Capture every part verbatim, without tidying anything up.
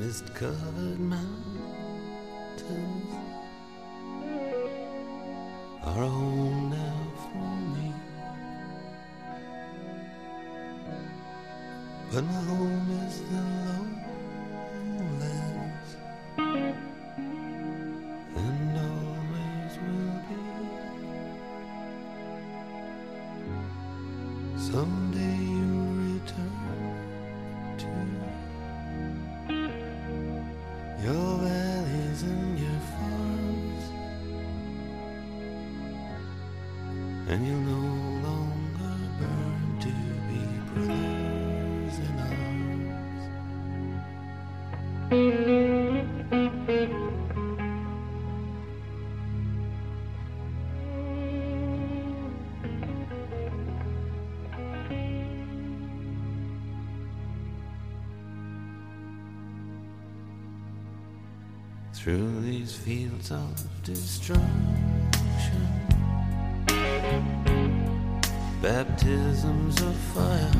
mist-covered mountains are a home now for me. But my home is the lowlands, and always will be. Someday you'll return to your valleys and your farms, and you'll no longer burn to be brothers in arms. Through these fields of destruction, baptisms of fire,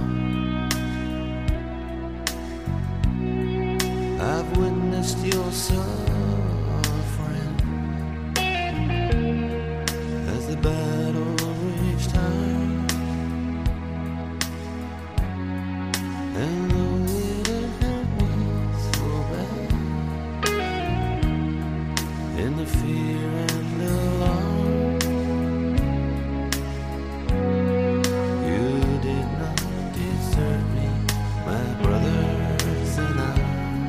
I've witnessed your suffering as the battle reached high, and though it hurt me so bad, in the fear and alarm, you did not desert me, my brothers in arms.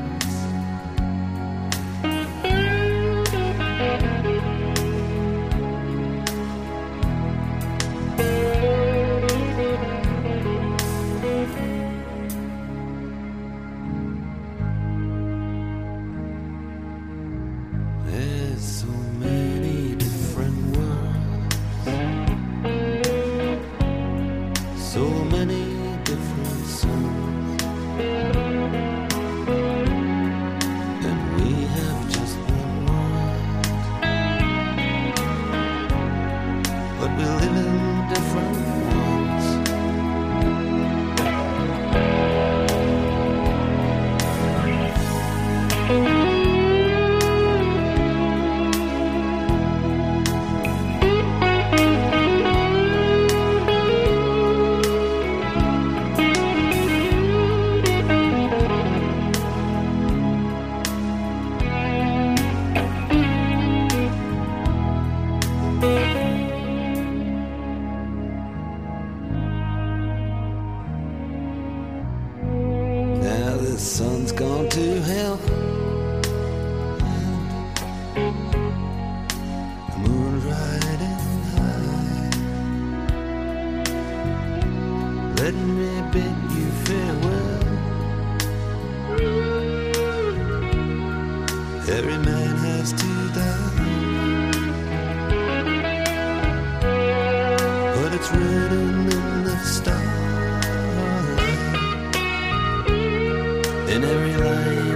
There's so many different worlds, so many different suns, and we have just one world, but we live in different worlds. Now the sun's gone to hell, and the moon's riding high. Let me bid you farewell. Every man has to die, but it's written in the stars, in every line